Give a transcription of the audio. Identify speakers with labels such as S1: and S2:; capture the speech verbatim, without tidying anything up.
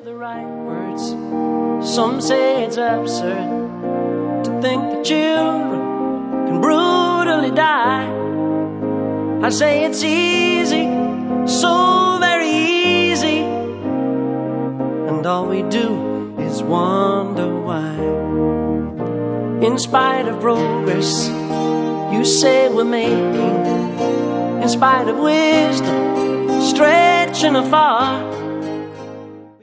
S1: the right words. Some say it's absurd to think that children can brutally die. I say it's easy, so very easy, and all we do is wonder why. In spite of progress you say we're making, in spite of wisdom stretching afar,